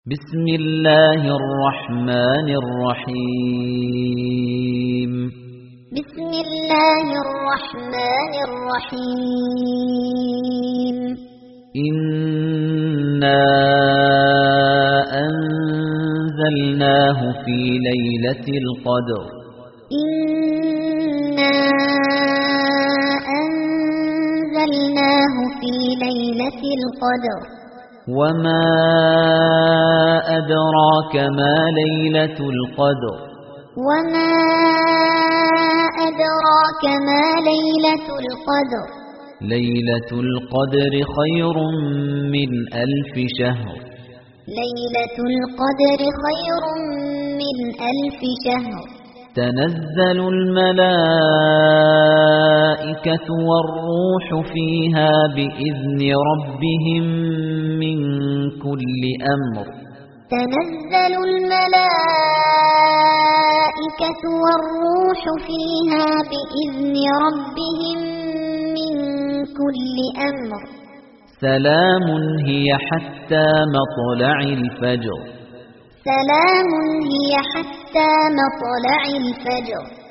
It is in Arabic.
بسم الله الرحمن الرحيم بسم الله الرحمن الرحيم إنا أنزلناه في ليلة القدر إنا أنزلناه في ليلة القدر وما أدراك ما ليلة القدر وما أدراك ما ليلة القدر ليلة القدر خير من 1000 شهر ليلة القدر خير من 1000 شهر تنزل الملائكة والروح فيها بإذن ربهم من كل أمر تنزل الملائكة والروح فيها بإذن ربهم من كل أمر سلام هي حتى مطلع الفجر سلام هي حتى مطلع الفجر